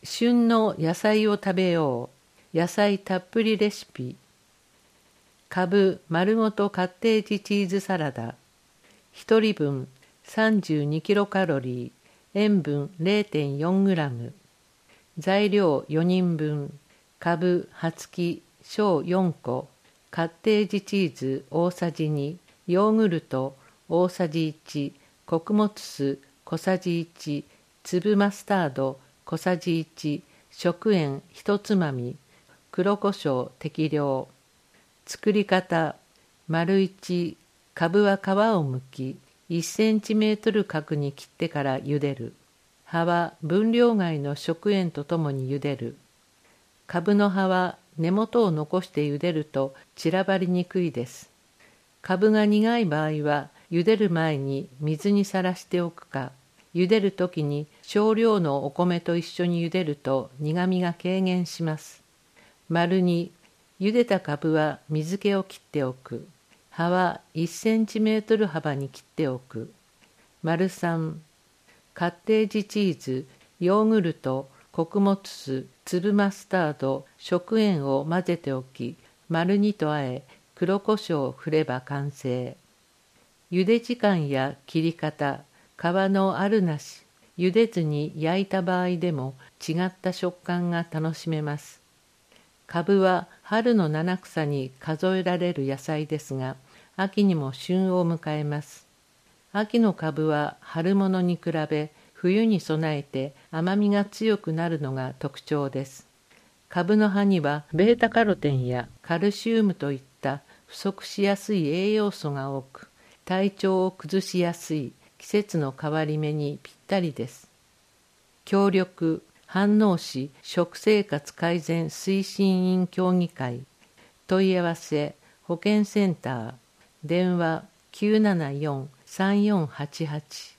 旬の野菜を食べよう。野菜たっぷりレシピ。かぶ丸ごとカッテージチーズサラダ。1人分32キロカロリー。塩分 0.4 グラム。材料4人分。かぶ葉付き小4個。カッテージチーズ大さじ2。ヨーグルト大さじ1。穀物酢小さじ1。粒マスタード小さじ1。食塩1つまみ。黒胡椒適量。作り方。丸1、かぶは皮を剥き、1センチメートル角に切ってから茹でる。葉は分量外の食塩とともに茹でる。かぶの葉は根元を残して茹でると散らばりにくいです。かぶが苦い場合は、茹でる前に水にさらしておくか、茹でるときに少量のお米と一緒に茹でると苦みが軽減します。丸2、茹でたかぶは水気を切っておく。葉は1センチメートル幅に切っておく。丸3、カッテージチーズ、ヨーグルト、穀物酢、粒マスタード、食塩を混ぜておき、丸2と和え、黒胡椒を振れば完成。茹で時間や切り方、皮のあるなし、茹でずに焼いた場合でも違った食感が楽しめます。かぶは春の七草に数えられる野菜ですが、秋にも旬を迎えます。秋のかぶは春物に比べ、冬に備えて甘みが強くなるのが特徴です。かぶの葉にはベータカロテンやカルシウムといった不足しやすい栄養素が多く、体調を崩しやすい季節の変わり目にぴったりです。協力飯能市食生活改善推進委員協議会。問い合わせ保健センター。電話 974-3488